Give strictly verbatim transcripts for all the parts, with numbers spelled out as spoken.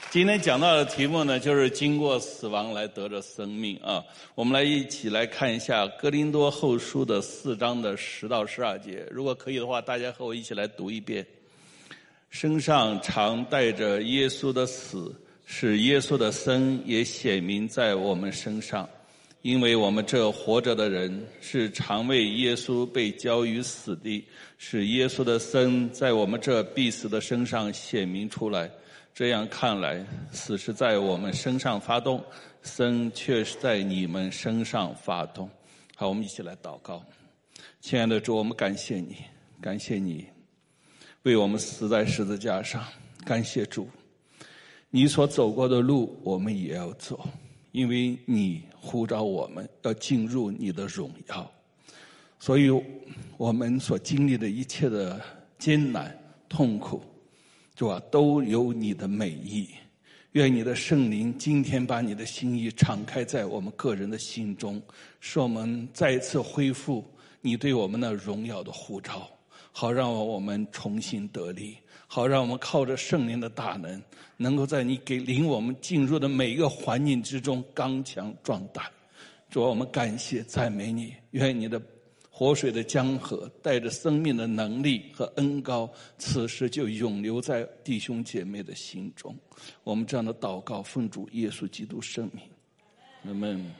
今天讲到的题目呢，就是经过死亡来得着生命啊。我们来一起来看一下哥林多后书的四章的十到十二节。如果可以的话，大家和我一起来读一遍。身上常带着耶稣的死，使耶稣的生也显明在我们身上。因为我们这活着的人是常为耶稣被交于死地，使耶稣的生在我们这必死的身上显明出来。这样看来，死是在我们身上发动，生却是在你们身上发动。好，我们一起来祷告。亲爱的主，我们感谢你，感谢你为我们死在十字架上。感谢主，你所走过的路我们也要走，因为你呼召我们要进入你的荣耀。所以我们所经历的一切的艰难痛苦，主啊，都有你的美意。愿你的圣灵今天把你的心意敞开在我们个人的心中，使我们再一次恢复你对我们的荣耀的呼召，好让我们重新得力，好让我们靠着圣灵的大能，能够在你给领我们进入的每一个环境之中刚强壮大。主啊，我们感谢赞美你，愿你的活水的江河带着生命的能力和恩膏，此时就永留在弟兄姐妹的心中。我们这样的祷告奉主耶稣基督圣名，阿们。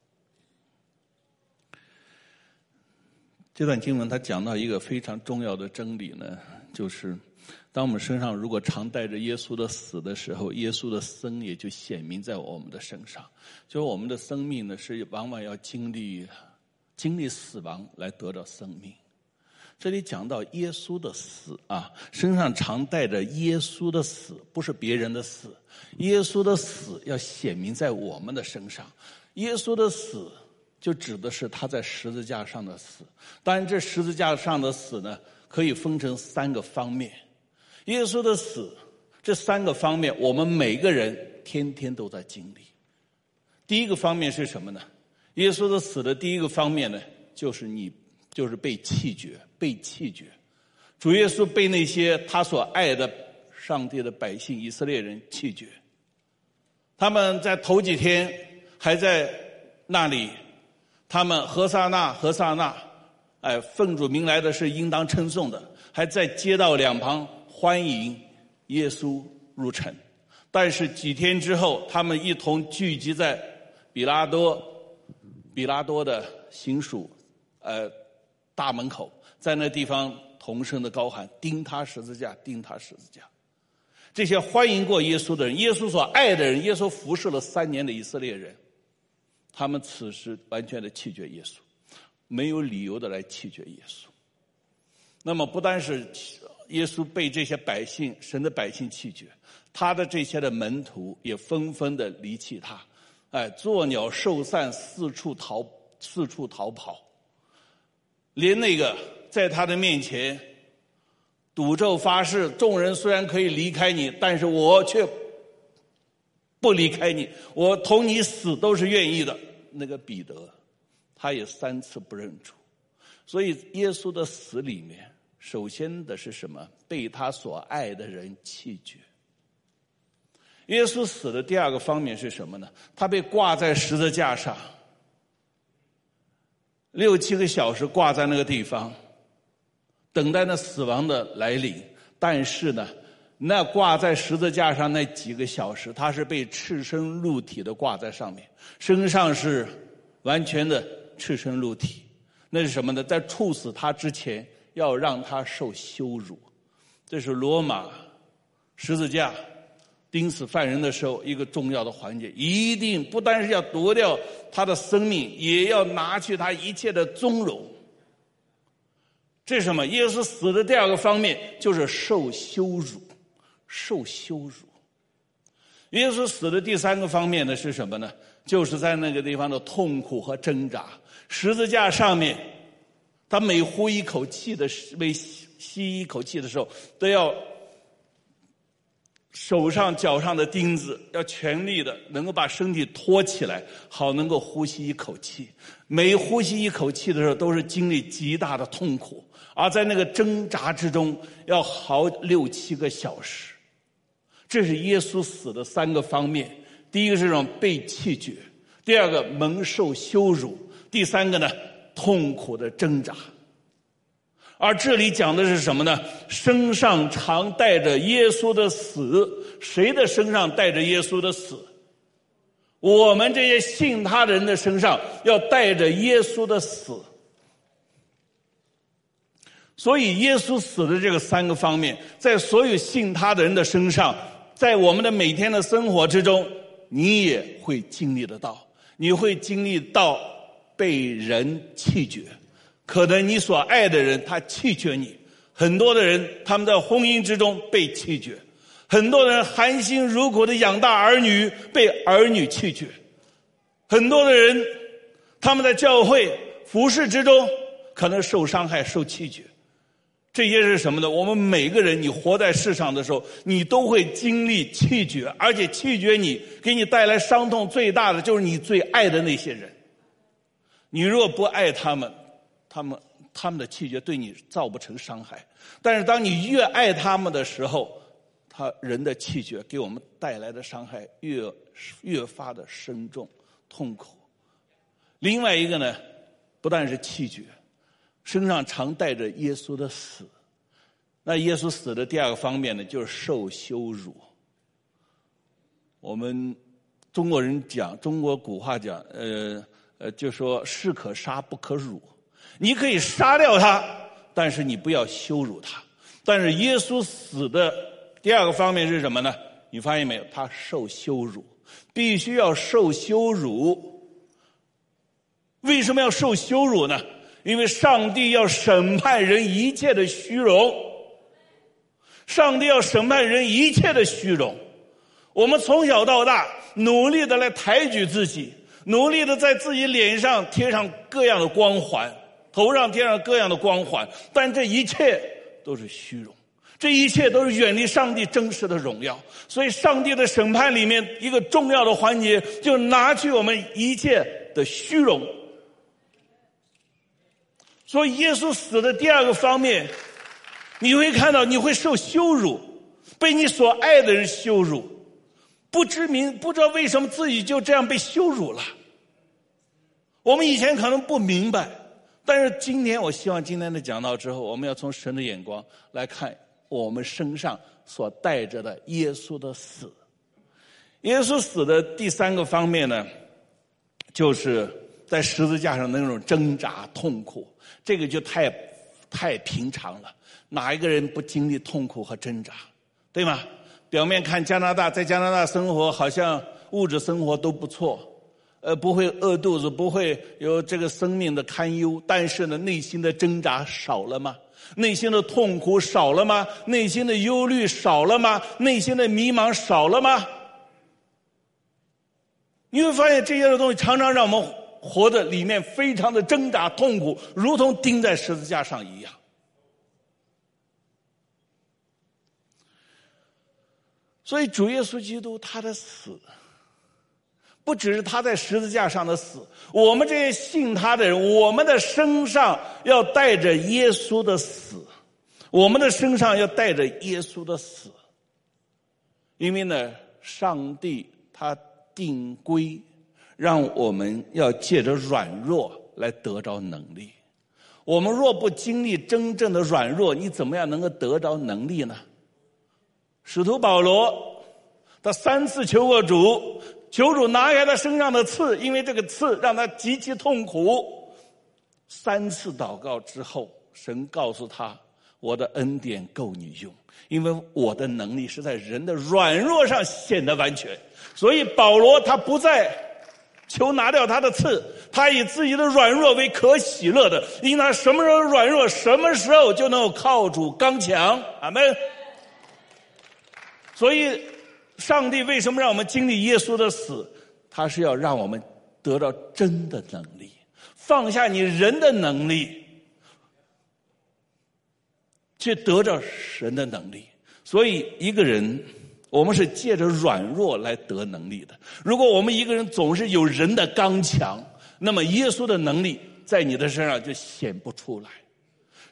这段经文它讲到一个非常重要的真理呢，就是当我们身上如果常带着耶稣的死的时候，耶稣的生也就显明在我们的身上。就是我们的生命呢，是往往要经历经历死亡来得到生命。这里讲到耶稣的死啊，身上常带着耶稣的死，不是别人的死。耶稣的死要显明在我们的身上。耶稣的死就指的是他在十字架上的死。当然这十字架上的死呢，可以分成三个方面。耶稣的死这三个方面，我们每个人天天都在经历。第一个方面是什么呢？耶稣的死的第一个方面呢，就是你就是被弃绝，被弃绝。主耶稣被那些他所爱的上帝的百姓以色列人弃绝。他们在头几天还在那里，他们何撒那何撒那，哎，奉主名来的是应当称颂的，还在街道两旁欢迎耶稣入城。但是几天之后，他们一同聚集在比拉多比拉多的行署呃大门口，在那地方同声的高喊，钉他十字架，钉他十字架。这些欢迎过耶稣的人，耶稣所爱的人，耶稣服侍了三年的以色列人，他们此时完全的弃绝耶稣，没有理由的来弃绝耶稣。那么不单是耶稣被这些百姓神的百姓弃绝，他的这些的门徒也纷纷的离弃他，哎，作鸟兽散，四处逃四处逃跑。连那个在他的面前赌咒发誓，众人虽然可以离开你，但是我却不离开你，我同你死都是愿意的。那个彼得，他也三次不认主。所以耶稣的死里面，首先的是什么？被他所爱的人弃绝。耶稣死的第二个方面是什么呢？他被挂在十字架上，六七个小时挂在那个地方，等待那死亡的来临。但是呢，那挂在十字架上那几个小时，他是被赤身露体的挂在上面，身上是完全的赤身露体。那是什么呢？在处死他之前，要让他受羞辱。这是罗马十字架钉死犯人的时候一个重要的环节，一定不单是要夺掉他的生命，也要拿去他一切的尊荣。这是什么？耶稣死的第二个方面就是受羞辱，受羞辱。耶稣死的第三个方面呢是什么呢？就是在那个地方的痛苦和挣扎。十字架上面，他每呼一口气的每吸一口气的时候，都要手上脚上的钉子要全力的能够把身体托起来，好能够呼吸一口气。每呼吸一口气的时候都是经历极大的痛苦，而在那个挣扎之中要好六七个小时。 这是耶稣死的三个方面。第一个是这种被弃绝，第二个蒙受羞辱，第三个呢痛苦的挣扎。而这里讲的是什么呢？身上常带着耶稣的死。谁的身上带着耶稣的死？我们这些信他的人的身上要带着耶稣的死。所以耶稣死的这个三个方面，在所有信他的人的身上，在我们的每天的生活之中，你也会经历得到。你会经历到被人弃绝，可能你所爱的人他弃绝你。很多的人他们在婚姻之中被弃绝，很多人含辛茹苦的养大儿女被儿女弃绝，很多的人他们在教会服事之中可能受伤害受弃绝。这些是什么呢？我们每个人你活在世上的时候，你都会经历弃绝，而且弃绝你给你带来伤痛最大的就是你最爱的那些人。你若不爱他们，他们他们的弃绝对你造不成伤害，但是当你越爱他们的时候，他人的弃绝给我们带来的伤害越越发的深重痛苦。另外一个呢，不但是弃绝，身上常带着耶稣的死。那耶稣死的第二个方面呢，就是受羞辱。我们中国人讲，中国古话讲，呃呃，就说士可杀不可辱。你可以杀掉他，但是你不要羞辱他。但是耶稣死的第二个方面是什么呢？你发现没有？他受羞辱，必须要受羞辱。为什么要受羞辱呢？因为上帝要审判人一切的虚荣，上帝要审判人一切的虚荣。我们从小到大努力的来抬举自己，努力的在自己脸上贴上各样的光环，头上贴上各样的光环，但这一切都是虚荣，这一切都是远离上帝真实的荣耀。所以上帝的审判里面一个重要的环节，就拿去我们一切的虚荣。所以耶稣死的第二个方面，你会看到你会受羞辱，被你所爱的人羞辱，不知名不知道为什么自己就这样被羞辱了。我们以前可能不明白，但是今天我希望今天的讲道之后，我们要从神的眼光来看我们身上所带着的耶稣的死。耶稣死的第三个方面呢，就是在十字架上的那种挣扎痛苦，这个就太太平常了，哪一个人不经历痛苦和挣扎，对吗？表面看加拿大，在加拿大生活好像物质生活都不错，呃，不会饿肚子，不会有这个生命的堪忧，但是呢，内心的挣扎少了吗？内心的痛苦少了吗？内心的忧虑少了吗？内心的迷茫少了吗？你会发现这些的东西常常让我们活的里面非常的挣扎痛苦，如同钉在十字架上一样。所以主耶稣基督他的死，不只是他在十字架上的死，我们这些信他的人，我们的身上要带着耶稣的死，我们的身上要带着耶稣的死。因为呢，上帝他定规让我们要借着软弱来得着能力。我们若不经历真正的软弱，你怎么样能够得着能力呢？使徒保罗他三次求过主，求主拿下他身上的刺，因为这个刺让他极其痛苦。三次祷告之后，神告诉他，我的恩典够你用，因为我的能力是在人的软弱上显得完全。所以保罗他不再求拿掉他的刺，他以自己的软弱为可喜乐的，因他什么时候软弱，什么时候就能够靠主刚强。阿们。所以上帝为什么让我们经历耶稣的死？他是要让我们得到真的能力，放下你人的能力，去得到神的能力。所以一个人，我们是借着软弱来得能力的。如果我们一个人总是有人的刚强，那么耶稣的能力在你的身上就显不出来。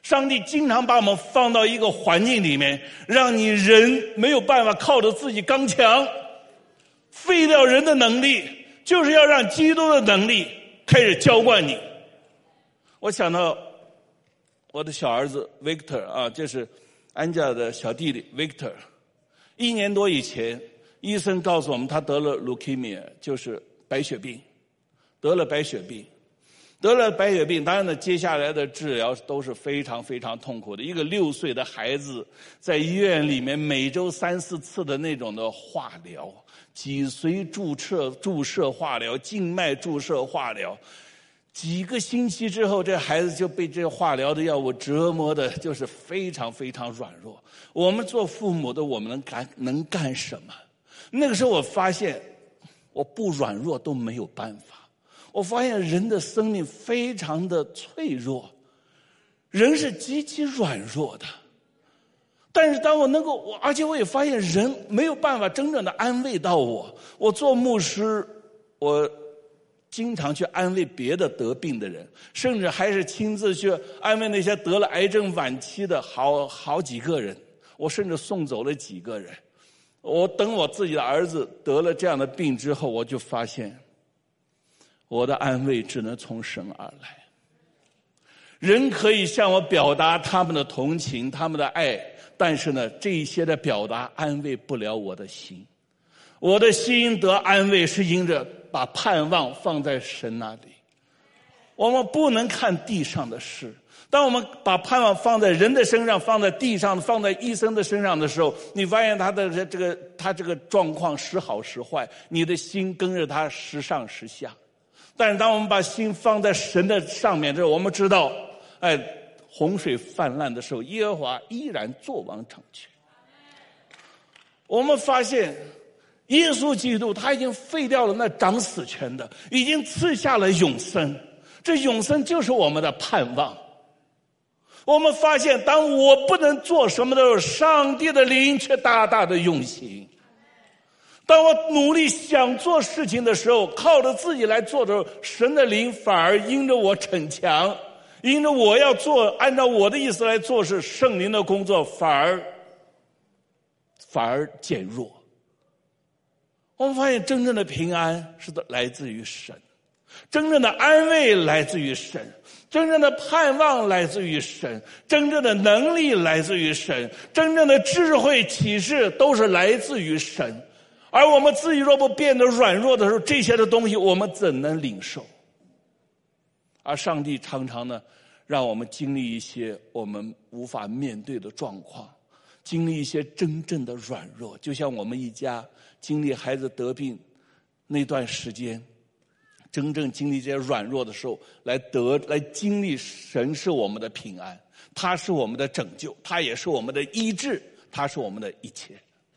上帝经常把我们放到一个环境里面，让你人没有办法靠着自己刚强，废掉人的能力，就是要让基督的能力开始浇灌你。我想到我的小儿子 Victor 啊，这是安家的小弟弟 Victor。一年多以前，医生告诉我们他得了 leukemia， 就是白血病，得了白血病。得了白血病，当然呢，接下来的治疗都是非常非常痛苦的。一个六岁的孩子在医院里面每周三四次的那种的化疗，脊髓注射注射化疗，静脉注射化疗，几个星期之后，这孩子就被这化疗的药物折磨的，就是非常非常软弱。我们做父母的，我们能干能干什么？那个时候我发现，我不软弱都没有办法。我发现人的生命非常的脆弱，人是极其软弱的。但是当我能够，我而且我也发现人没有办法真正的安慰到我。我做牧师，我经常去安慰别的得病的人，甚至还是亲自去安慰那些得了癌症晚期的好好几个人。我甚至送走了几个人。我等我自己的儿子得了这样的病之后，我就发现我的安慰只能从神而来。人可以向我表达他们的同情，他们的爱，但是呢，这一些的表达安慰不了我的心。我的心得安慰是因着把盼望放在神那里。我们不能看地上的事。当我们把盼望放在人的身上，放在地上，放在医生的身上的时候，你发现他的这个他这个状况时好时坏，你的心跟着他时上时下。但是当我们把心放在神的上面之后，我们知道，哎，洪水泛滥的时候，耶和华依然作王掌权。我们发现耶稣基督他已经废掉了那掌死权的，已经赐下了永生。这永生就是我们的盼望。我们发现当我不能做什么的时候，上帝的灵却大大的用心。当我努力想做事情的时候，靠着自己来做的时候，神的灵反而因着我逞强，因着我要做按照我的意思来做事，圣灵的工作反而反而减弱。我们发现真正的平安是来自于神，真正的安慰来自于神，真正的盼望来自于神，真正的能力来自于神，真正的智慧启示都是来自于神。而我们自己若不变得软弱的时候，这些的东西我们怎能领受？而上帝常常呢，让我们经历一些我们无法面对的状况，经历一些真正的软弱。就像我们一家经历孩子得病那段时间，真正经历这些软弱的时候，来得来经历神是我们的平安，他是我们的拯救，他也是我们的医治，他是我们的一切。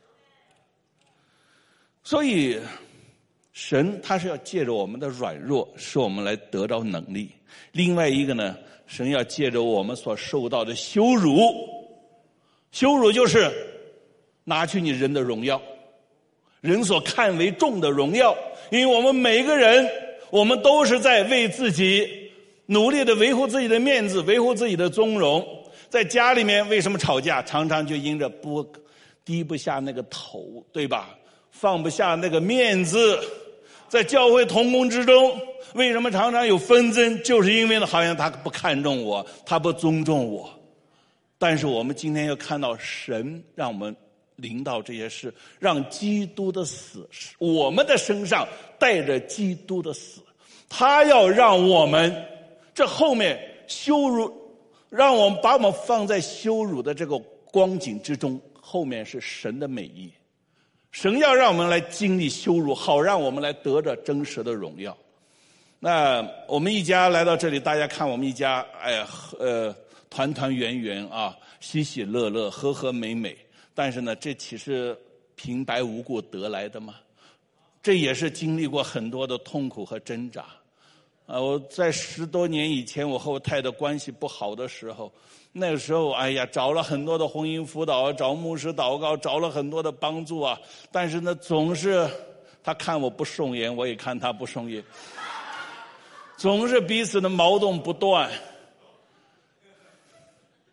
所以神他是要借着我们的软弱使我们来得到能力。另外一个呢，神要借着我们所受到的羞辱，羞辱就是拿去你人的荣耀，人所看为重的荣耀。因为我们每个人，我们都是在为自己努力的维护自己的面子，维护自己的尊荣。在家里面为什么吵架？常常就因着不低不下那个头，对吧？放不下那个面子。在教会同工之中，为什么常常有纷争？就是因为呢，好像他不看重我，他不尊重我。但是我们今天要看到神让我们领导这些事，让基督的死我们的身上带着基督的死，他要让我们这后面羞辱，让我们把我们放在羞辱的这个光景之中，后面是神的美意。神要让我们来经历羞辱，好让我们来得着真实的荣耀。那我们一家来到这里，大家看我们一家，哎呀，呃，团团圆圆啊，喜喜乐乐，和和美美。但是呢，这岂是平白无故得来的吗？这也是经历过很多的痛苦和挣扎。啊，我在十多年以前，我和我太太关系不好的时候，那个时候，哎呀，找了很多的婚姻辅导，找牧师祷告，找了很多的帮助啊。但是呢，总是他看我不顺眼，我也看他不顺眼，总是彼此的矛盾不断。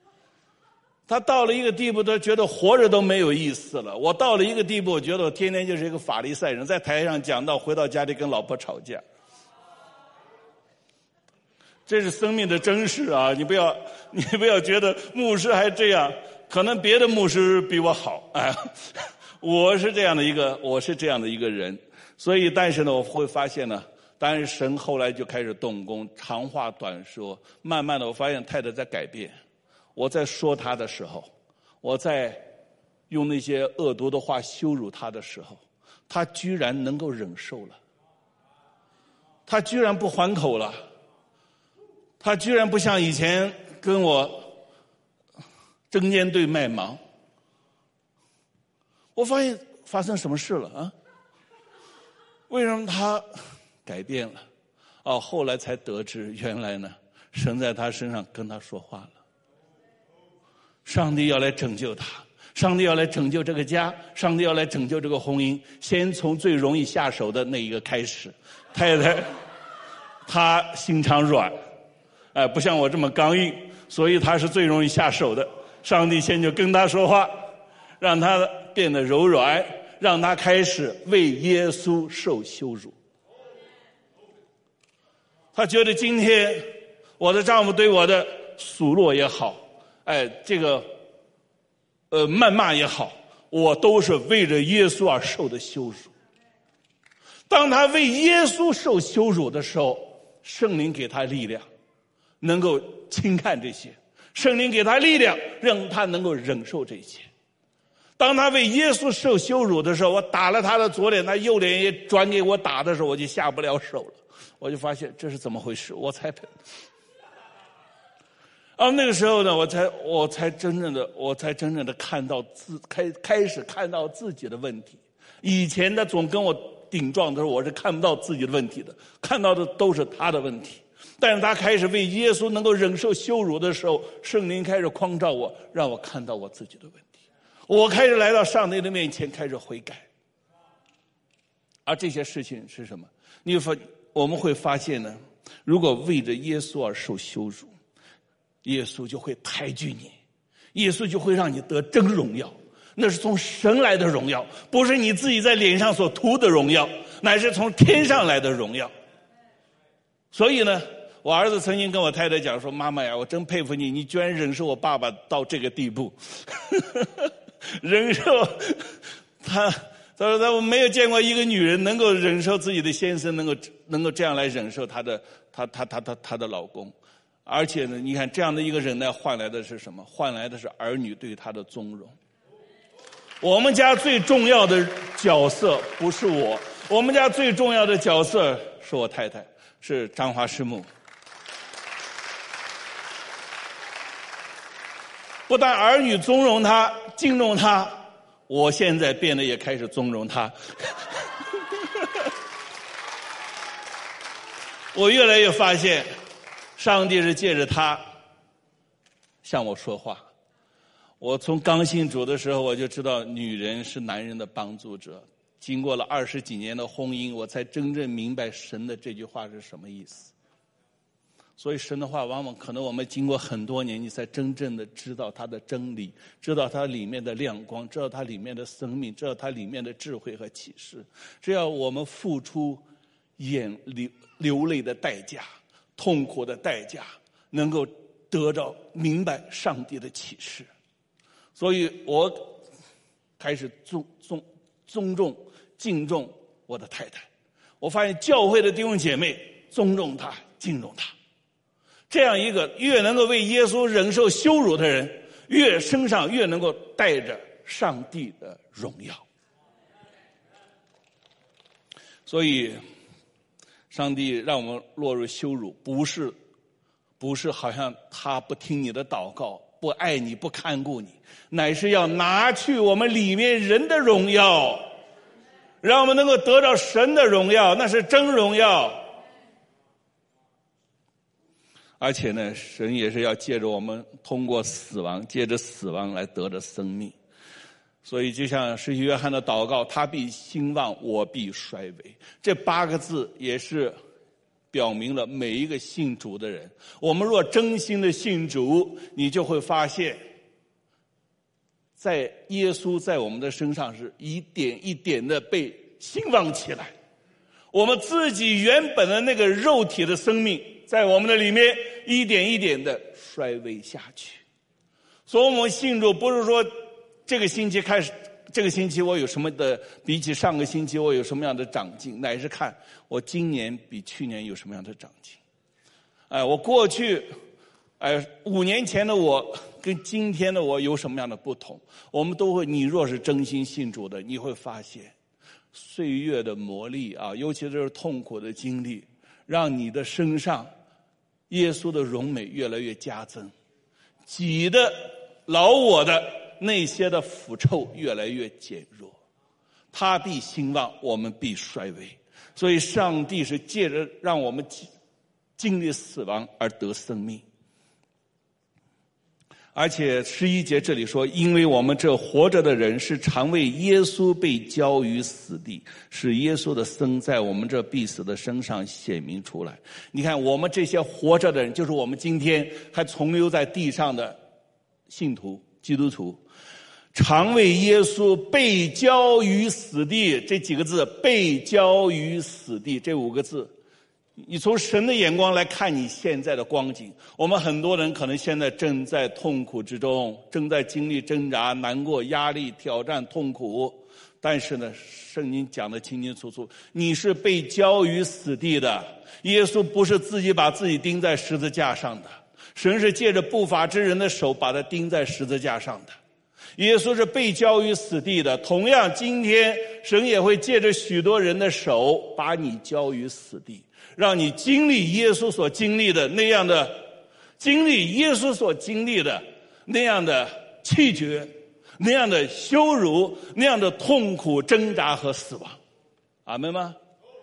他到了一个地步，他觉得活着都没有意思了。我到了一个地步，我觉得我天天就是一个法利赛人，在台上讲到，回到家里跟老婆吵架。这是生命的真实啊！你不要，你不要觉得牧师还这样，可能别的牧师比我好，哎，我是这样的一个，我是这样的一个人。所以，但是呢，我会发现呢，当然神后来就开始动工，长话短说，慢慢的，我发现太太在改变。我在说他的时候，我在用那些恶毒的话羞辱他的时候，他居然能够忍受了，他居然不还口了，他居然不像以前跟我针尖对麦芒。我发现发生什么事了啊？为什么他改变了？哦，后来才得知，原来呢，神在他身上跟他说话了。上帝要来拯救他，上帝要来拯救这个家，上帝要来拯救这个婚姻。先从最容易下手的那一个开始。太太她心肠软，哎，不像我这么刚硬，所以她是最容易下手的。上帝先就跟她说话，让她变得柔软，让她开始为耶稣受羞辱。她觉得今天我的丈夫对我的数落也好，哎，这个呃谩骂也好，我都是为着耶稣而受的羞辱。当他为耶稣受羞辱的时候，圣灵给他力量，能够轻看这些。圣灵给他力量，让他能够忍受这些。当他为耶稣受羞辱的时候，我打了他的左脸，他右脸也转给我打的时候，我就下不了手了。我就发现这是怎么回事，我才啊，那个时候呢，我才我才真正的我才真正的看到自开开始看到自己的问题。以前的总跟我顶撞的时候，我是看不到自己的问题的，看到的都是他的问题。但是他开始为耶稣能够忍受羞辱的时候，圣灵开始光照我，让我看到我自己的问题。我开始来到上帝的面前，开始悔改。而这些事情是什么？你发我们会发现呢，如果为着耶稣而受羞辱，耶稣就会抬举你，耶稣就会让你得真荣耀，那是从神来的荣耀，不是你自己在脸上所涂的荣耀，乃是从天上来的荣耀。所以呢，我儿子曾经跟我太太讲说，妈妈呀，我真佩服你，你居然忍受我爸爸到这个地步。忍受他他说他我没有见过一个女人能够忍受自己的先生能够能够这样来忍受他的他他他他他的老公。而且呢，你看这样的一个忍耐换来的是什么？换来的是儿女对他的纵容。我们家最重要的角色不是我，我们家最重要的角色是我太太，是张华师母。不但儿女纵容他、敬重他，我现在变得也开始纵容他。我越来越发现，上帝是借着他向我说话。我从刚信主的时候，我就知道女人是男人的帮助者。经过了二十几年的婚姻，我才真正明白神的这句话是什么意思。所以神的话往往可能我们经过很多年，你才真正的知道它的真理，知道它里面的亮光，知道它里面的生命，知道它里面的智慧和启示。只要我们付出眼流流泪的代价，痛苦的代价，能够得到明白上帝的启示。所以我开始尊尊尊重敬重我的太太。我发现教会的弟兄姐妹尊重她敬重她，这样一个越能够为耶稣忍受羞辱的人，越身上越能够带着上帝的荣耀。所以上帝让我们落入羞辱，不是不是好像他不听你的祷告，不爱你，不看顾你，乃是要拿去我们里面人的荣耀，让我们能够得到神的荣耀，那是真荣耀。而且呢，神也是要借着我们通过死亡，借着死亡来得着生命。所以就像施洗约翰的祷告，他必兴旺，我必衰微，这八个字也是表明了每一个信主的人，我们若真心的信主，你就会发现在耶稣在我们的身上是一点一点的被兴旺起来，我们自己原本的那个肉体的生命在我们的里面一点一点的衰微下去。所以我们信主不是说这个星期开始，这个星期我有什么的，比起上个星期我有什么样的长进，乃是看我今年比去年有什么样的长进。哎，我过去哎五年前的我跟今天的我有什么样的不同，我们都会，你若是真心信主的，你会发现岁月的磨砺啊，尤其是痛苦的经历，让你的身上耶稣的荣美越来越加增，己的老我的那些的腐臭越来越减弱，他必兴旺，我们必衰微。所以上帝是借着让我们经历死亡而得生命。而且十一节这里说，因为我们这活着的人是常为耶稣被交于死地，使耶稣的生在我们这必死的身上显明出来。你看我们这些活着的人，就是我们今天还存留在地上的信徒基督徒，常为耶稣被交于死地，这几个字，被交于死地，这五个字，你从神的眼光来看你现在的光景，我们很多人可能现在正在痛苦之中，正在经历挣扎、难过、压力、挑战、痛苦，但是呢，圣经讲得清清楚楚，你是被交于死地的。耶稣不是自己把自己钉在十字架上的，神是借着不法之人的手把他钉在十字架上的。耶稣是被交于死地的，同样今天神也会借着许多人的手把你交于死地，让你经历耶稣所经历的那样的，经历耶稣所经历的那样的气绝，那样的羞辱，那样的痛苦、挣扎和死亡。阿们吗？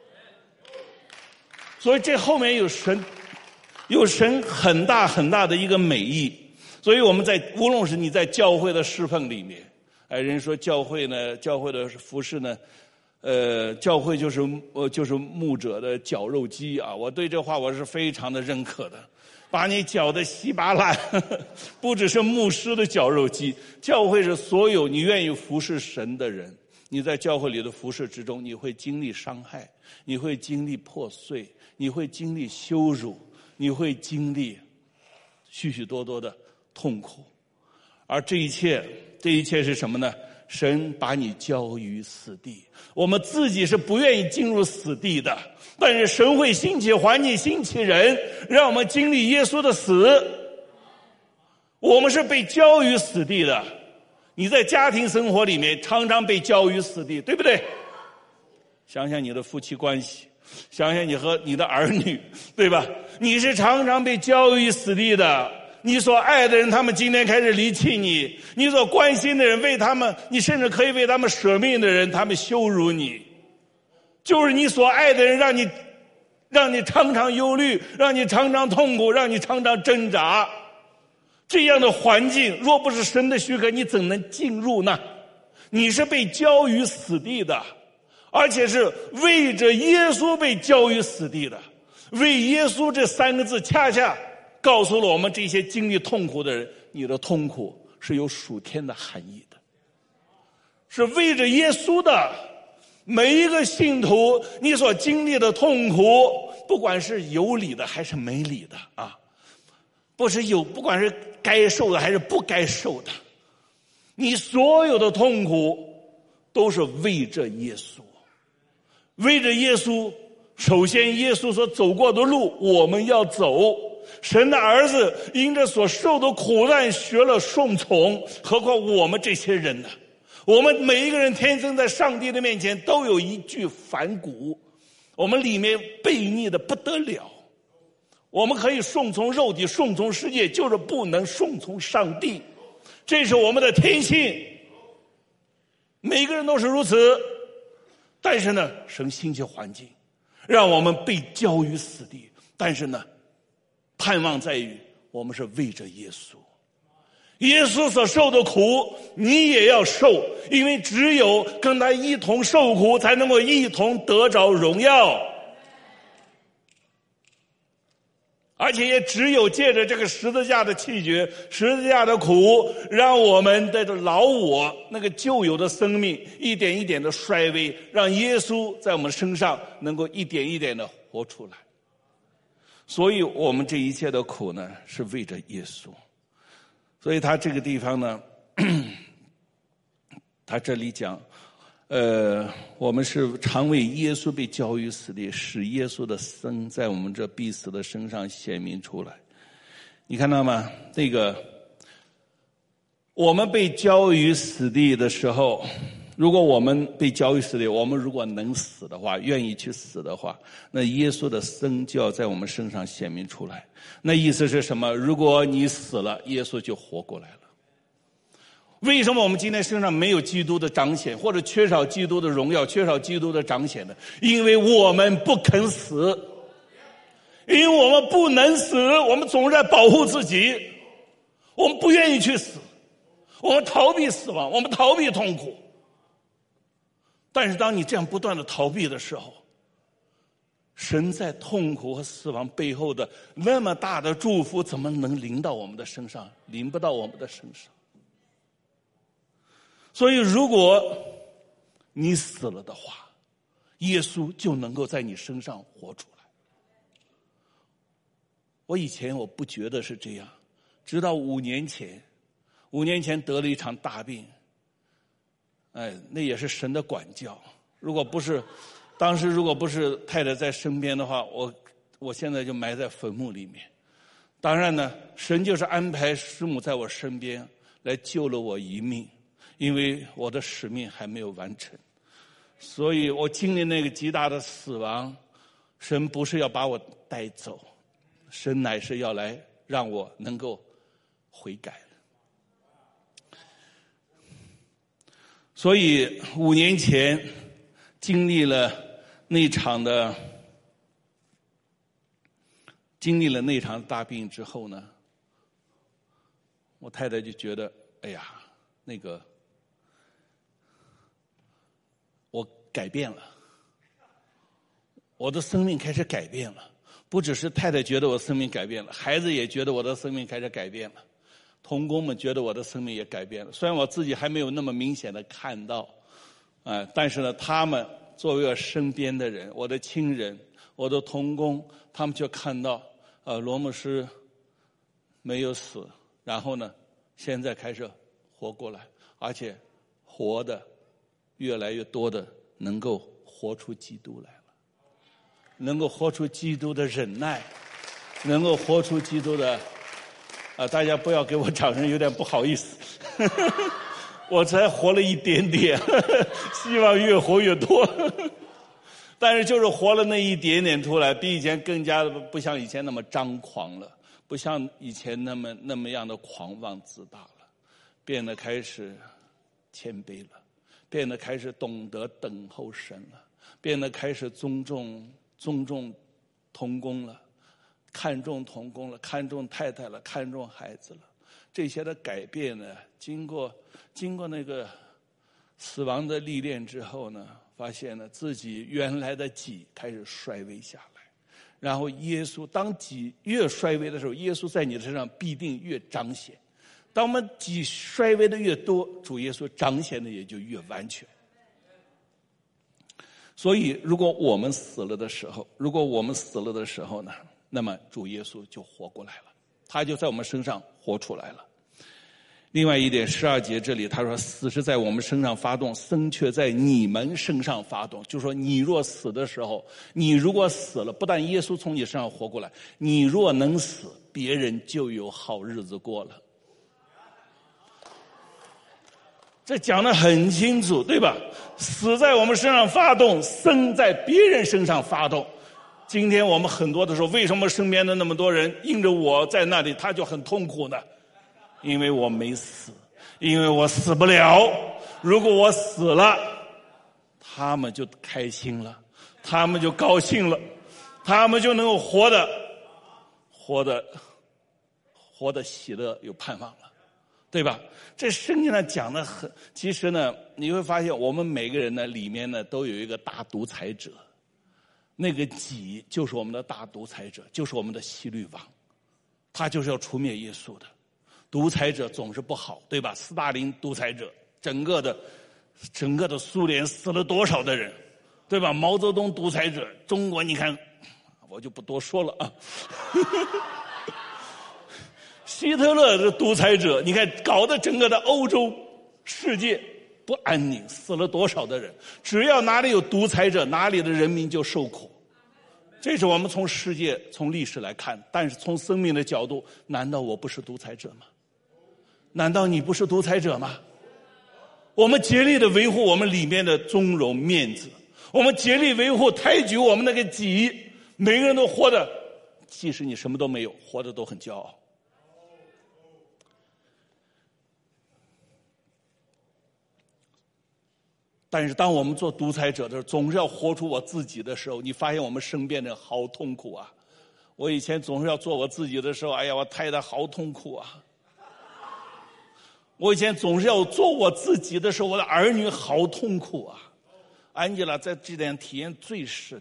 所以这后面有神，有神很大很大的一个美意。所以我们在无论是你在教会的侍奉里面，哎，人说教会呢，教会的服事呢，呃，教会就是呃就是牧者的绞肉机啊！我对这话我是非常的认可的，把你搅得稀巴烂，呵呵，不只是牧师的绞肉机，教会是所有你愿意服侍神的人。你在教会里的服事之中，你会经历伤害，你会经历破碎，你会经历羞辱，你会经历许许多多的痛苦。而这一切，这一切是什么呢？神把你交于死地。我们自己是不愿意进入死地的，但是神会兴起环境，兴起人，让我们经历耶稣的死。我们是被交于死地的。你在家庭生活里面常常被交于死地，对不对？想想你的夫妻关系，想想你和你的儿女，对吧？你是常常被交于死地的。你所爱的人，他们今天开始离弃你；你所关心的人，为他们，你甚至可以为他们舍命的人，他们羞辱你。就是你所爱的人，让你，让你常常忧虑，让你常常痛苦，让你常常挣扎。这样的环境，若不是神的许可，你怎能进入呢？你是被交于死地的，而且是为着耶稣被交于死地的。为耶稣这三个字，恰恰告诉了我们这些经历痛苦的人，你的痛苦是有属天的含义的，是为着耶稣的。每一个信徒，你所经历的痛苦，不管是有理的还是没理的啊，不是有，不管是该受的还是不该受的，你所有的痛苦都是为着耶稣，为着耶稣。首先耶稣所走过的路我们要走，神的儿子因着所受的苦难学了顺从，何况我们这些人呢？我们每一个人天生在上帝的面前都有一具反骨，我们里面悖逆的不得了。我们可以顺从肉体，顺从世界，就是不能顺从上帝，这是我们的天性，每个人都是如此。但是呢，神兴起环境让我们被交于死地，但是呢，盼望在于我们是为着耶稣，耶稣所受的苦你也要受，因为只有跟他一同受苦，才能够一同得着荣耀。 而且也只有借着这个十字架的气绝，十字架的苦，让我们的老我那个旧有的生命一点一点的衰微，让耶稣在我们身上能够一点一点的活出来。所以我们这一切的苦呢，是为着耶稣。所以他这个地方呢，他这里讲呃，我们是常为耶稣被交于死地，使耶稣的生在我们这必死的身上显明出来。你看到吗？那个我们被交于死地的时候，如果我们被交于死地，我们如果能死的话，愿意去死的话，那耶稣的生就要在我们身上显明出来。那意思是什么？如果你死了，耶稣就活过来了。为什么我们今天身上没有基督的彰显，或者缺少基督的荣耀，缺少基督的彰显呢？因为我们不肯死，因为我们不能死，我们总在保护自己，我们不愿意去死，我们逃避死亡，我们逃避痛苦。但是当你这样不断的逃避的时候，神在痛苦和死亡背后的那么大的祝福，怎么能临到我们的身上？临不到我们的身上。所以如果你死了的话，耶稣就能够在你身上活出来。我以前我不觉得是这样，直到五年前，五年前得了一场大病，哎，那也是神的管教。如果不是当时如果不是太太在身边的话，我我现在就埋在坟墓里面。当然呢，神就是安排师母在我身边来救了我一命。因为我的使命还没有完成，所以我经历那个极大的死亡，神不是要把我带走，神乃是要来让我能够悔改。所以五年前经历了那场的经历了那场大病之后呢，我太太就觉得，哎呀，那个我改变了，我的生命开始改变了。不只是太太觉得我生命改变了，孩子也觉得我的生命开始改变了，同工们觉得我的生命也改变了。虽然我自己还没有那么明显的看到，啊、呃，但是呢，他们作为我身边的人，我的亲人，我的同工，他们就看到，呃，罗牧师没有死，然后呢，现在开始活过来，而且活的越来越多的能够活出基督来了，能够活出基督的忍耐，能够活出基督的，啊，大家不要给我掌声，有点不好意思，我才活了一点点，希望越活越多，但是就是活了那一点点出来，比以前更加不像以前那么张狂了，不像以前那么那么样的狂妄自大了，变得开始谦卑了，变得开始懂得等候神了，变得开始尊重尊重同工了，看重同工了，看重太太了，看重孩子了。这些的改变呢，经过经过那个死亡的历练之后呢，发现呢自己原来的己开始衰微下来，然后耶稣当己越衰微的时候，耶稣在你的身上必定越彰显。当我们己衰微的越多，主耶稣彰显的也就越完全。所以如果我们死了的时候，如果我们死了的时候呢，那么主耶稣就活过来了，他就在我们身上活出来了。另外一点，十二节这里他说，死是在我们身上发动，生却在你们身上发动。就是说你若死的时候，你如果死了，不但耶稣从你身上活过来，你若能死，别人就有好日子过了。这讲得很清楚，对吧？死在我们身上发动，生在别人身上发动。今天我们很多的时候，为什么身边的那么多人因着我在那里他就很痛苦呢？因为我没死，因为我死不了。如果我死了，他们就开心了，他们就高兴了，他们就能够活得活得活得喜乐有盼望了，对吧？这圣经呢讲的很，其实呢你会发现我们每个人呢里面呢都有一个大独裁者， 那个己就是我们的大独裁者，就是我们的希律王，他就是要除灭耶稣的。独裁者总是不好，对吧？斯大林独裁者，整个的整个的苏联死了多少的人，对吧？毛泽东独裁者，中国你看，我就不多说了啊。希特勒是独裁者，你看搞得整个的欧洲世界不安宁，死了多少的人。只要哪里有独裁者，哪里的人民就受苦。这是我们从世界从历史来看，但是从生命的角度，难道我不是独裁者吗？难道你不是独裁者吗？我们竭力的维护我们里面的尊荣面子，我们竭力维护抬举我们那个己，每个人都活得，即使你什么都没有，活得都很骄傲。但是当我们做独裁者的时候，总是要活出我自己的时候，你发现我们身边的人好痛苦啊。我以前总是要做我自己的时候，哎呀，我太太好痛苦啊。我以前总是要做我自己的时候，我的儿女好痛苦啊。安吉拉在这点体验最深。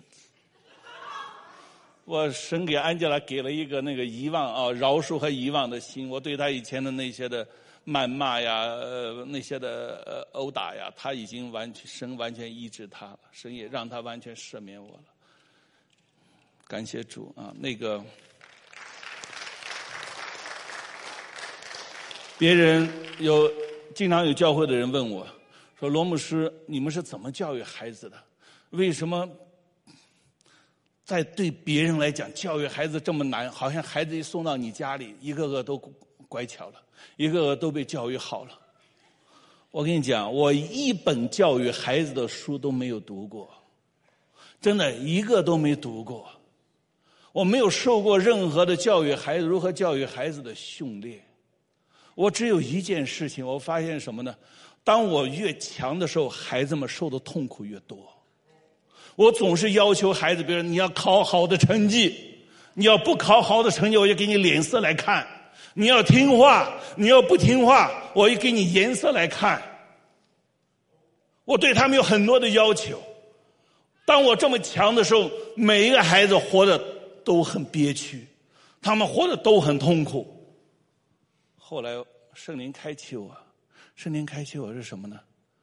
我神给安吉拉给了一个那个遗忘啊，饶恕和遗忘的心。我对他以前的那些的谩骂呀，呃，那些的呃殴打呀，他已经完全神完全医治他了，神也让他完全赦免我了。感谢主啊！那个别人有经常有教会的人问我说：“罗牧师，你们是怎么教育孩子的？为什么在对别人来讲教育孩子这么难？好像孩子一送到你家里，一个个都乖巧了，一个个都被教育好了。”我跟你讲，我一本教育孩子的书都没有读过，真的一个都没读过。我没有受过任何的教育孩子如何教育孩子的训练。我只有一件事情，我发现什么呢？当我越强的时候，孩子们受的痛苦越多。我总是要求孩子，比如你要考好的成绩，你要不考好的成绩，我就给你脸色来看；你要听话，你要不听话，我就给你颜色来看。我对他们有很多的要求。当我这么强的时候，每一个孩子活得都很憋屈，他们活得都很痛苦。后来圣灵开启我，圣灵开启我是什么呢？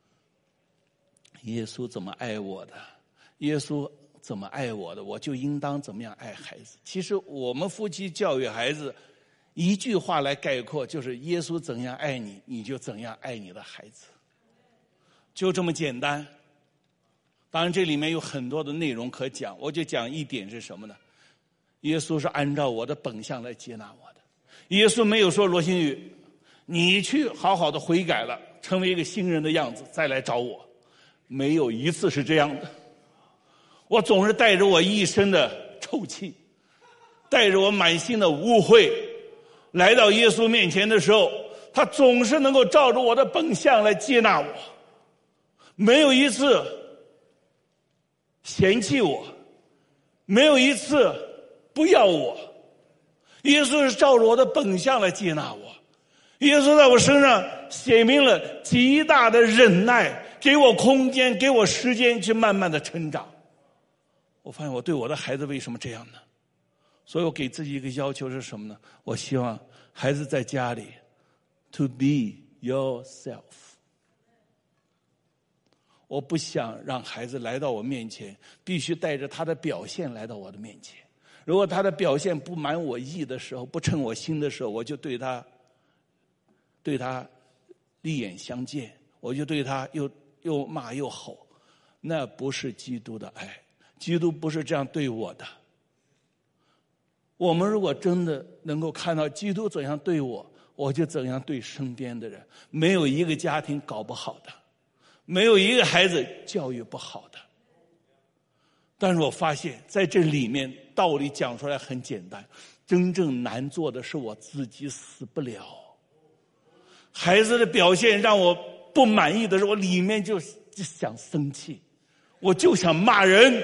耶稣怎么爱我的，耶稣怎么爱我的，我就应当怎么样爱孩子。其实我们夫妻教育孩子，一句话来概括，就是耶稣怎样爱你，你就怎样爱你的孩子，就这么简单。当然这里面有很多的内容可讲，我就讲一点是什么呢？耶稣是按照我的本相来接纳我的。耶稣没有说罗新宇，你去好好的悔改了，成为一个新人的样子再来找我，没有一次是这样的。我总是带着我一身的臭气，带着我满心的污秽来到耶稣面前的时候，他总是能够照着我的本相来接纳我，没有一次嫌弃我，没有一次不要我。耶稣是照着我的本相来接纳我，耶稣在我身上显明了极大的忍耐，给我空间，给我时间去慢慢的成长。我发现我对我的孩子为什么这样呢？所以我给自己一个要求是什么呢？我希望孩子在家里 to be yourself。 我不想让孩子来到我面前必须带着他的表现来到我的面前。如果他的表现不满我意的时候，不称我心的时候，我就对他对他利眼相见，我就对他又又骂又吼。那不是基督的爱，基督不是这样对我的。我们如果真的能够看到基督怎样对我，我就怎样对身边的人。没有一个家庭搞不好的，没有一个孩子教育不好的。但是我发现在这里面道理讲出来很简单，真正难做的是我自己死不了。孩子的表现让我不满意的时候，我里面就就想生气，我就想骂人，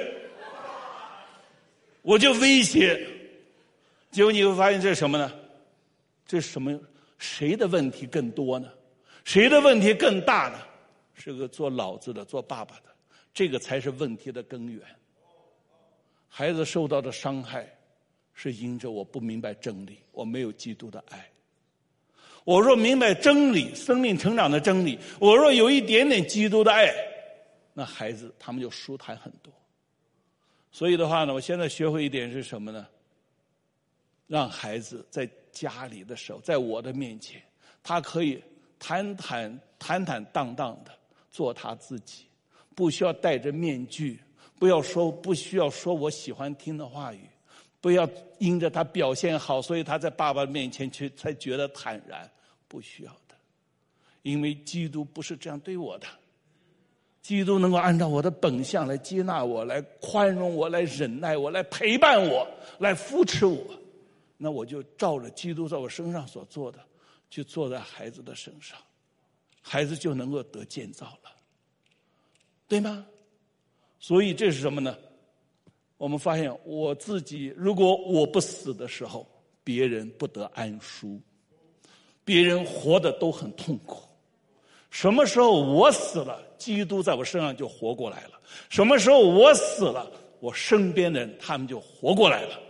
我就威胁。结果你会发现这是什么呢？这是什么？谁的问题更多呢？谁的问题更大呢？是个做老子的，做爸爸的，这个才是问题的根源。 孩子受到的伤害是因着我不明白真理，我没有基督的爱。我若明白真理，生命成长的真理，我若有一点点基督的爱，那孩子他们就舒坦很多。所以的话呢，我现在学会一点是什么呢？让孩子在家里的时候，在我的面前，他可以坦坦坦坦荡荡的做他自己，不需要戴着面具，不要说不需要说我喜欢听的话语，不要因着他表现好，所以他在爸爸面前去才觉得坦然，不需要的。因为基督不是这样对我的，基督能够按照我的本相来接纳我，来宽容我，来忍耐我，来陪伴我，来扶持我。那我就照着基督在我身上所做的，去做在孩子的身上，孩子就能够得建造了，对吗？所以这是什么呢？我们发现我自己，如果我不死的时候，别人不得安舒，别人活得都很痛苦。什么时候我死了，基督在我身上就活过来了。什么时候我死了，我身边的人他们就活过来了。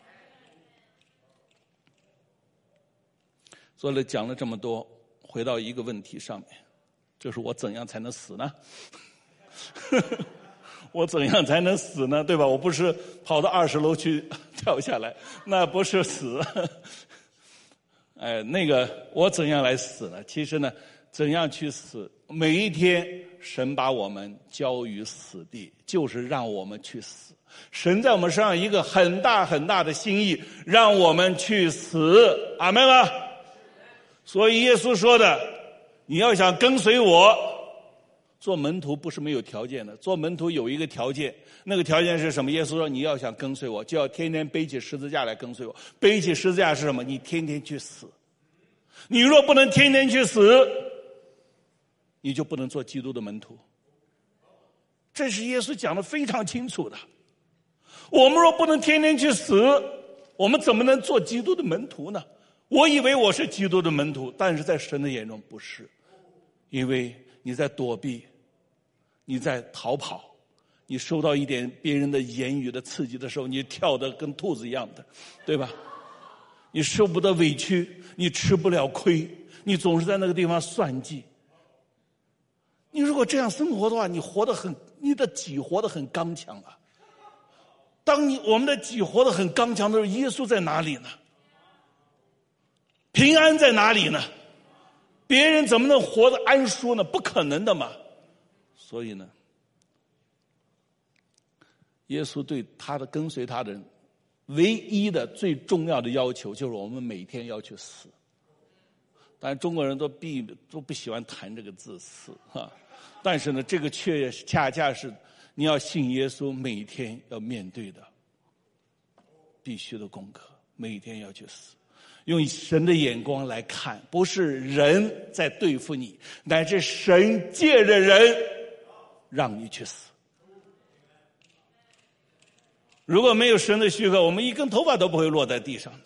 所以讲了这么多，回到一个问题上面，就是我怎样才能死呢？我怎样才能死呢？对吧？我不是跑到二十楼去跳下来，那不是死。哎，那个我怎样来死呢？其实呢，怎样去死？每一天神把我们交于死地，就是让我们去死。神在我们身上一个很大很大的心意，让我们去死。阿们吗？所以耶稣说的，你要想跟随我，做门徒不是没有条件的，做门徒有一个条件，那个条件是什么？耶稣说你要想跟随我，就要天天背起十字架来跟随我。背起十字架是什么？你天天去死。你若不能天天去死，你就不能做基督的门徒。这是耶稣讲得非常清楚的。我们若不能天天去死，我们怎么能做基督的门徒呢？我以为我是基督的门徒，但是在神的眼中不是。因为你在躲避，你在逃跑，你受到一点别人的言语的刺激的时候，你跳得跟兔子一样的，对吧？你受不得委屈，你吃不了亏，你总是在那个地方算计。你如果这样生活的话，你活得很，你的己活得很刚强啊。当你我们的己活得很刚强的时候，耶稣在哪里呢？平安在哪里呢？别人怎么能活得安舒呢？不可能的嘛。所以呢，耶稣对他的跟随他的人唯一的最重要的要求就是我们每天要去死。但中国人都避都不喜欢谈这个字死哈，但是呢，这个却恰恰是你要信耶稣每天要面对的必须的功课，每天要去死。用神的眼光来看，不是人在对付你，乃是神借着人让你去死。如果没有神的许可，我们一根头发都不会落在地上的。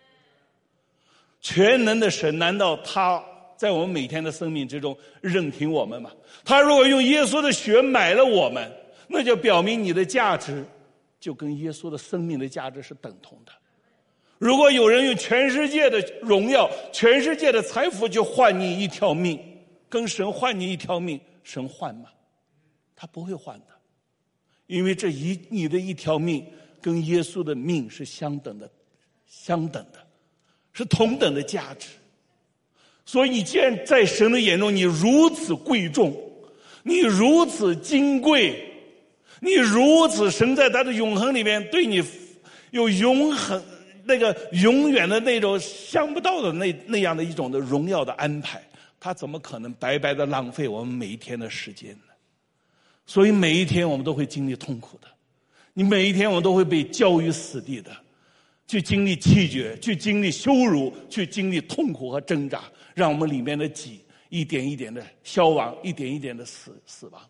全能的神，难道他在我们每天的生命之中任凭我们吗？他如果用耶稣的血买了我们，那就表明你的价值就跟耶稣的生命的价值是等同的。如果有人用全世界的荣耀、全世界的财富去换你一条命，跟神换你一条命，神换吗？他不会换的，因为这一你的一条命跟耶稣的命是相等的，相等的，是同等的价值。所以你既然在神的眼中你如此贵重，你如此金贵，你如此神在他的永恒里面对你有永恒那个永远的那种想不到的那那样的一种的荣耀的安排，他怎么可能白白的浪费我们每一天的时间呢？所以每一天我们都会经历痛苦的，你每一天我们都会被交于死地的，去经历气绝，去经历羞辱，去经历痛苦和挣扎，让我们里面的己一点一点的消亡，一点一点的死死亡。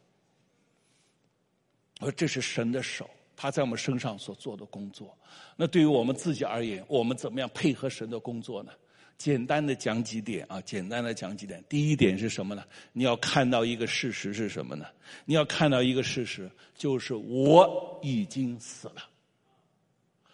而这是神的手，他在我们身上所做的工作。那对于我们自己而言，我们怎么样配合神的工作呢？简单的讲几点啊，简单的讲几点。第一点是什么呢？你要看到一个事实是什么呢？你要看到一个事实，就是我已经死了。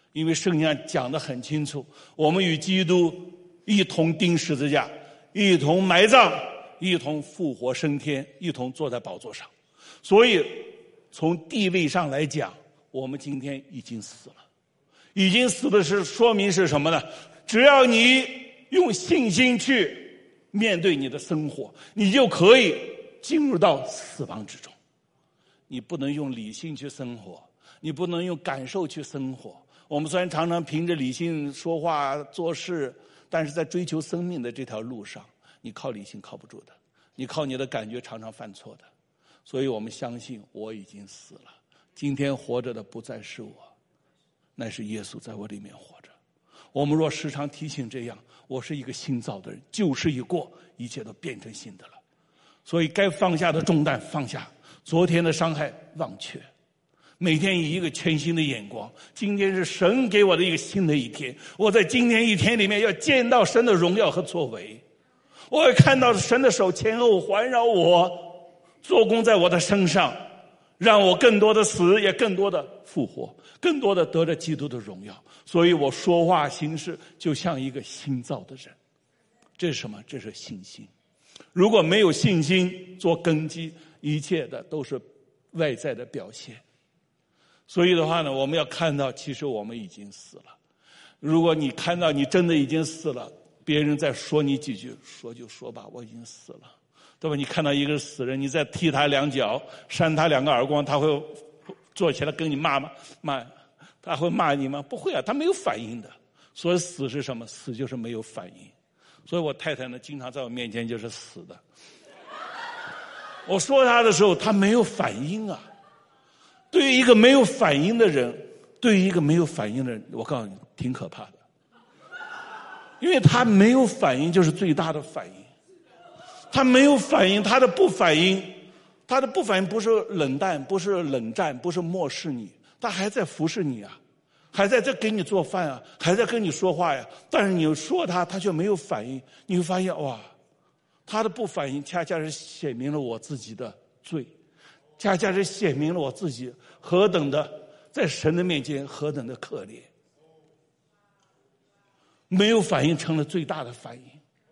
因为圣经上讲得很清楚，我们与基督一同钉十字架，一同埋葬，一同复活升天，一同坐在宝座上。所以从地位上来讲，我们今天已经死了。已经死的是说明是什么呢？只要你用信心去面对你的生活，你就可以进入到死亡之中。你不能用理性去生活，你不能用感受去生活。我们虽然常常凭着理性说话做事，但是在追求生命的这条路上，你靠理性靠不住的，你靠你的感觉常常犯错的。所以我们相信我已经死了，今天活着的不再是我，乃是耶稣在我里面活着。我们若时常提醒这样，我是一个新造的人，旧事已过，一切都变成新的了。所以该放下的重担放下，昨天的伤害忘却，每天以一个全新的眼光，今天是神给我的一个新的一天，我在今天一天里面要见到神的荣耀和作为，我要看到神的手前后环绕我，做工在我的身上，让我更多的死，也更多的复活，更多的得着基督的荣耀。所以我说话行事就像一个新造的人。这是什么？这是信心。如果没有信心做根基，一切的都是外在的表现。所以的话呢，我们要看到其实我们已经死了。如果你看到你真的已经死了，别人再说你几句，说就说吧，我已经死了，对吧？你看到一个死人，你再踢他两脚，扇他两个耳光，他会坐起来跟你骂吗？骂，他会骂你吗？不会啊，他没有反应的。所以死是什么？死就是没有反应。所以我太太呢，经常在我面前就是死的。我说他的时候，他没有反应啊。对于一个没有反应的人，对于一个没有反应的人，我告诉你，挺可怕的。因为他没有反应，就是最大的反应。他没有反应，他的不反应，他的不反应不是冷淡，不是冷战，不是漠视你，他还在服侍你啊，还在这给你做饭啊，还在跟你说话呀。但是你说他，他却没有反应，你会发现哇，他的不反应恰恰是显明了我自己的罪，恰恰是显明了我自己何等的在神的面前何等的可怜。没有反应成了最大的反应。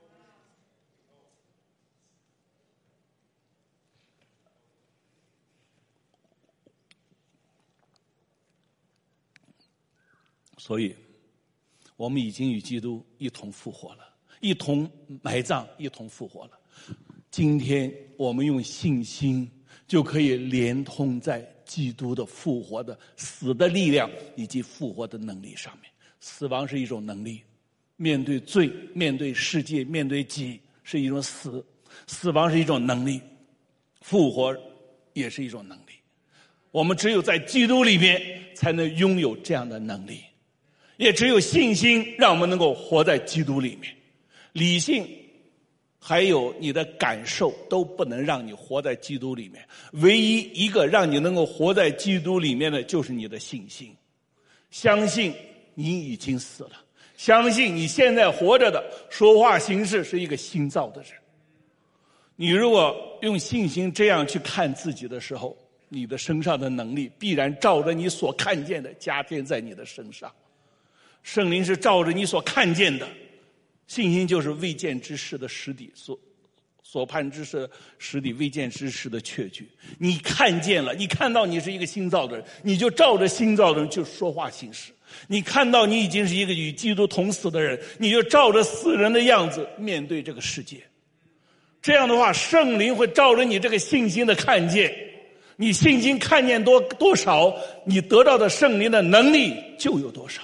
所以我们已经与基督一同复活了，一同埋葬，一同复活了。今天我们用信心就可以连通在基督的复活的死的力量以及复活的能力上面。死亡是一种能力，面对罪，面对世界，面对己是一种死，死亡是一种能力，复活也是一种能力。我们只有在基督里面才能拥有这样的能力，也只有信心让我们能够活在基督里面。理性还有你的感受都不能让你活在基督里面，唯一一个让你能够活在基督里面的就是你的信心。相信你已经死了，相信你现在活着的说话行事是一个新造的人。你如果用信心这样去看自己的时候，你的身上的能力必然照着你所看见的加添在你的身上。圣灵是照着你所看见的，信心就是未见之事的实底，所所盼之事实底，未见之事的确据。你看见了，你看到你是一个新造的人，你就照着新造的人去说话行事。你看到你已经是一个与基督同死的人，你就照着死人的样子面对这个世界。这样的话，圣灵会照着你这个信心的看见，你信心看见多多少，你得到的圣灵的能力就有多少。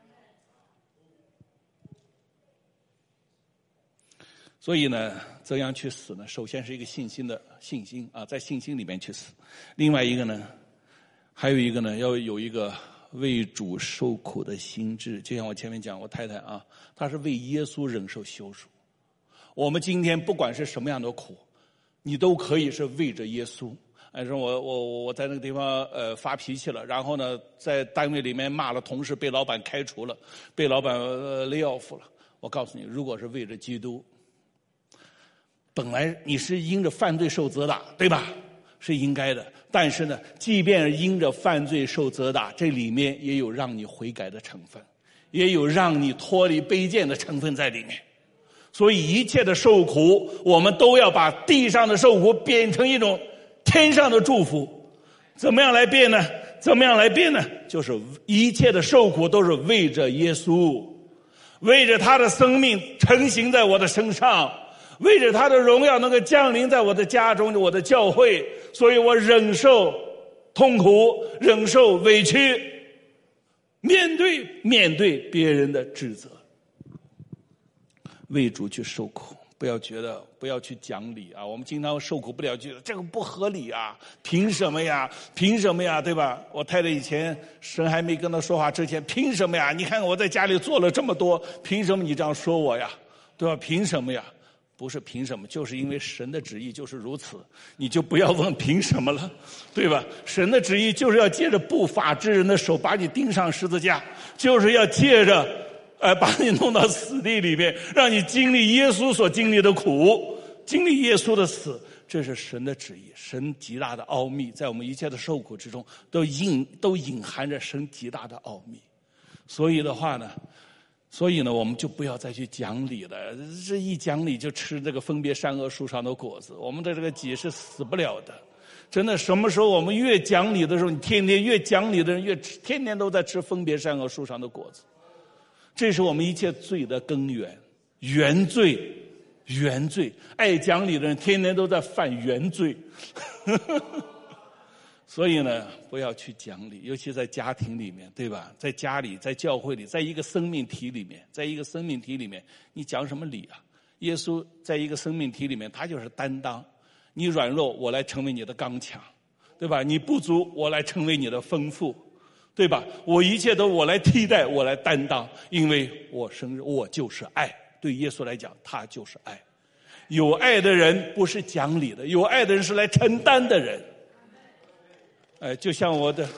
所以呢，怎样去死呢？首先是一个信心的信心啊，在信心里面去死。另外一个呢，还有一个呢，要有一个为主受苦的心志。就像我前面讲，我太太啊，她是为耶稣忍受羞辱。我们今天不管是什么样的苦，你都可以是为着耶稣。哎，说我我我在那个地方呃发脾气了，然后呢，在单位里面骂了同事，被老板开除了，被老板呃 lay off 了。我告诉你，如果是为着基督，本来你是因着犯罪受责打，对吧？ 是应该的。但是呢，即便因着犯罪受责打，这里面也有让你悔改的成分，也有让你脱离卑贱的成分在里面。所以一切的受苦，我们都要把地上的受苦变成一种天上的祝福。怎么样来变呢？怎么样来变呢？就是一切的受苦都是为着耶稣，为着他的生命成型在我的身上，为着他的荣耀能够降临在我的家中，我的教会，所以我忍受痛苦，忍受委屈，面对面对别人的指责，为主去受苦。不要觉得，不要去讲理啊！我们经常受苦不了，觉得这个不合理啊，凭什么呀？凭什么呀？对吧？我太太以前神还没跟她说话之前，凭什么呀？你看看我在家里做了这么多，凭什么你这样说我呀？对吧？凭什么呀？不是凭什么，就是因为神的旨意就是如此，你就不要问凭什么了，对吧？神的旨意就是要借着不法之人的手把你钉上十字架，就是要借着呃，把你弄到死地里面，让你经历耶稣所经历的苦，经历耶稣的死，这是神的旨意。神极大的奥秘，在我们一切的受苦之中，都隐都隐含着神极大的奥秘。所以的话呢，所以呢，我们就不要再去讲理了。这一讲理就吃这个分别善恶树上的果子，我们的这个己是死不了的。真的，什么时候我们越讲理的时候，你天天越讲理的人，越吃，天天都在吃分别善恶树上的果子。这是我们一切罪的根源，原罪，原罪。爱讲理的人天天都在犯原罪。所以呢，不要去讲理，尤其在家庭里面，对吧？在家里，在教会里，在一个生命体里面，在一个生命体里面，你讲什么理啊？耶稣在一个生命体里面，他就是担当。你软弱，我来成为你的刚强，对吧？你不足，我来成为你的丰富。对吧？我一切都我来替代，我来担当，因为我生日，我就是爱。对耶稣来讲，他就是爱。有爱的人不是讲理的，有爱的人是来承担的人。哎，就像我的，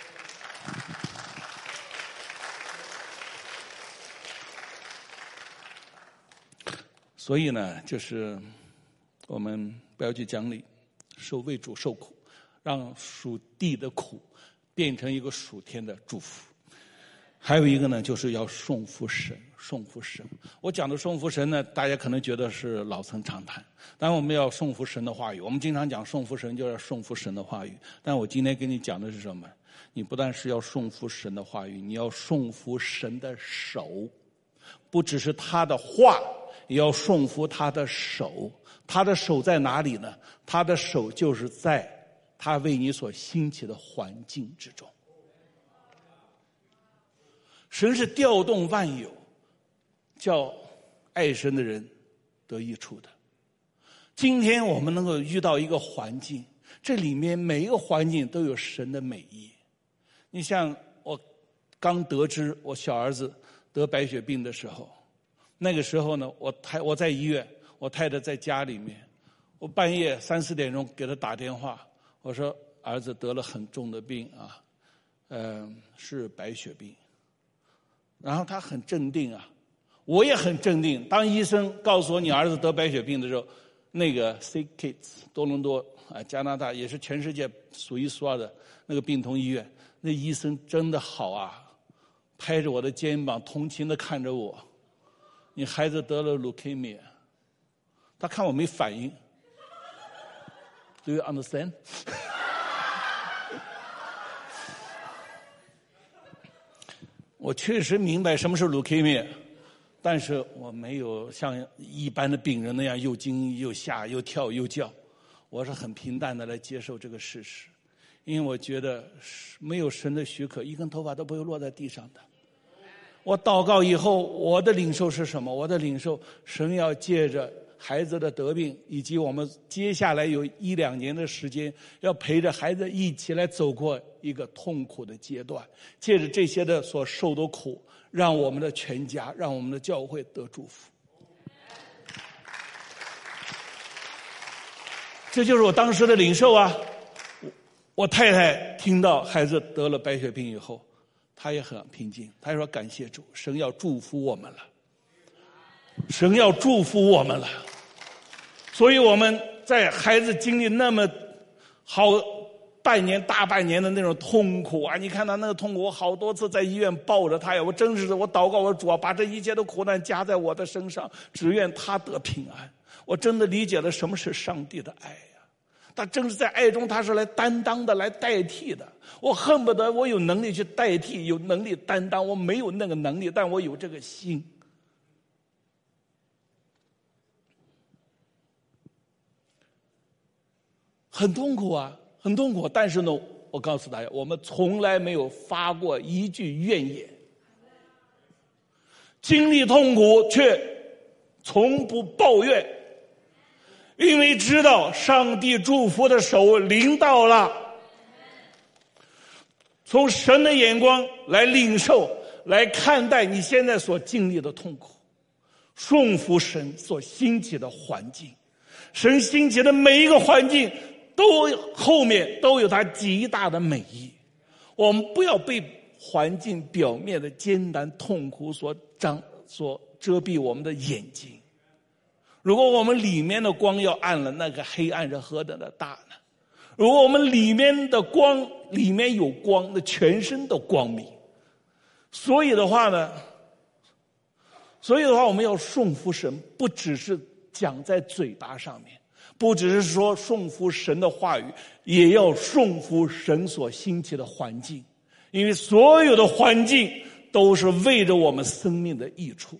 所以呢，就是我们不要去讲理，受为主受苦，让属地的苦变成一个属天的祝福。还有一个呢，就是要顺服神，顺服神。我讲的顺服神呢，大家可能觉得是老生常谈，当然我们要顺服神的话语。我们经常讲顺服神，就要顺服神的话语。但我今天跟你讲的是什么？你不但是要顺服神的话语，你要顺服神的手，不只是他的话，也要顺服他的手。他的手在哪里呢？他的手就是在他为你所兴起的环境之中。神是调动万有，叫爱神的人得益处的。今天我们能够遇到一个环境，这里面每一个环境都有神的美意。你像我刚得知我小儿子得白血病的时候，那个时候呢，我太我在医院，我太太在家里面，我半夜三四点钟给他打电话，我说儿子得了很重的病啊，嗯、呃，是白血病。然后他很镇定啊，我也很镇定。当医生告诉我你儿子得白血病的时候，那个 Sick Kids 多伦多啊，加拿大也是全世界数一数二的那个病童医院，那医生真的好啊，拍着我的肩膀，同情的看着我，你孩子得了 leukemia。他看我没反应 ，Do you understand？我确实明白什么是 leukemia， 但是我没有像一般的病人那样又惊又吓又跳又叫，我是很平淡的来接受这个事实，因为我觉得没有神的许可，一根头发都不会落在地上的。我祷告以后，我的领受是什么？我的领受，神要借着孩子的得病，以及我们接下来有一两年的时间，要陪着孩子一起来走过一个痛苦的阶段，借着这些的所受的苦，让我们的全家，让我们的教会得祝福。这就是我当时的领受啊。我太太听到孩子得了白血病以后，她也很平静，她说感谢主，神要祝福我们了，神要祝福我们了。所以我们在孩子经历那么好半年大半年的那种痛苦啊！你看他那个痛苦，我好多次在医院抱着他呀，我真是我祷告我主啊，把这一切的苦难加在我的身上，只愿他得平安。我真的理解了什么是上帝的爱呀！他正是在爱中，他是来担当的，来代替的。我恨不得我有能力去代替，有能力担当，我没有那个能力，但我有这个心。很痛苦啊，很痛苦，但是呢，我告诉大家，我们从来没有发过一句怨言，经历痛苦却从不抱怨，因为知道上帝祝福的手临到了。从神的眼光来领受，来看待你现在所经历的痛苦，顺服神所兴起的环境，神兴起的每一个环境都后面都有它极大的美意。我们不要被环境表面的艰难痛苦所张所遮蔽我们的眼睛。如果我们里面的光要暗了，那个黑暗是何等的大呢？如果我们里面的光里面有光，那全身的光明。所以的话呢，所以的话我们要顺服神，不只是讲在嘴巴上面，不只是说顺服神的话语，也要顺服神所兴起的环境，因为所有的环境都是为着我们生命的益处。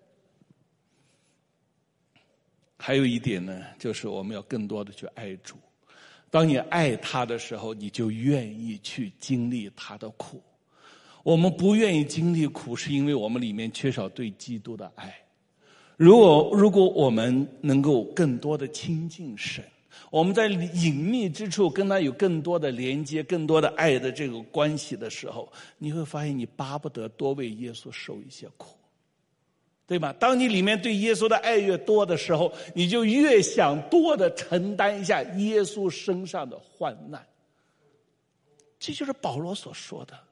还有一点呢，就是我们要更多的去爱主。当你爱他的时候，你就愿意去经历他的苦。我们不愿意经历苦，是因为我们里面缺少对基督的爱。如果如果我们能够更多的亲近神，我们在隐秘之处跟他有更多的连接，更多的爱的这个关系的时候，你会发现你巴不得多为耶稣受一些苦，对吧？当你里面对耶稣的爱越多的时候，你就越想多的承担一下耶稣身上的患难。这就是保罗所说的。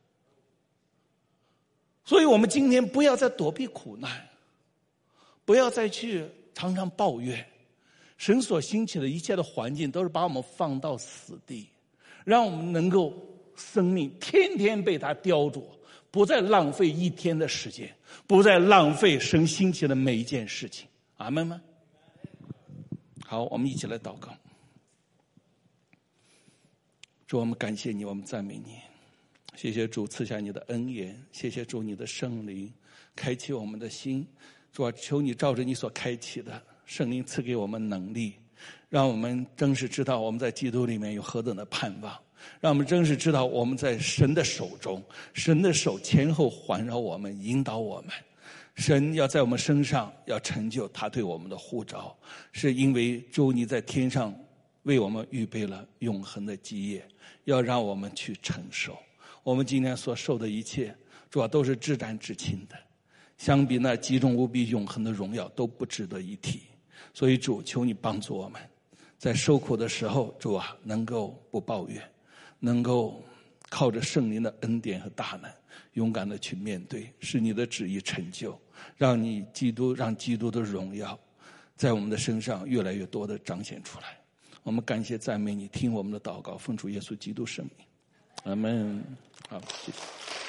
所以我们今天不要再躲避苦难，不要再去常常抱怨。神所兴起的一切的环境都是把我们放到死地，让我们能够生命天天被他雕琢，不再浪费一天的时间，不再浪费神兴起的每一件事情。阿们吗？好，我们一起来祷告。主，我们感谢你，我们赞美你。谢谢主赐下你的恩言，谢谢主你的圣灵开启我们的心。主啊，求你照着你所开启的圣灵赐给我们能力，让我们真是知道我们在基督里面有何等的盼望，让我们真是知道我们在神的手中，神的手前后环绕我们，引导我们。神要在我们身上要成就他对我们的呼召，是因为主你在天上为我们预备了永恒的基业，要让我们去承受。我们今天所受的一切，主要都是至暂至轻的，相比那极重无比永恒的荣耀都不值得一提。所以主，求你帮助我们，在受苦的时候，主啊，能够不抱怨，能够靠着圣灵的恩典和大能，勇敢的去面对，使你的旨意成就，让你基督让基督的荣耀在我们的身上越来越多的彰显出来。我们感谢赞美你，听我们的祷告，奉主耶稣基督圣名，阿们。好，谢谢。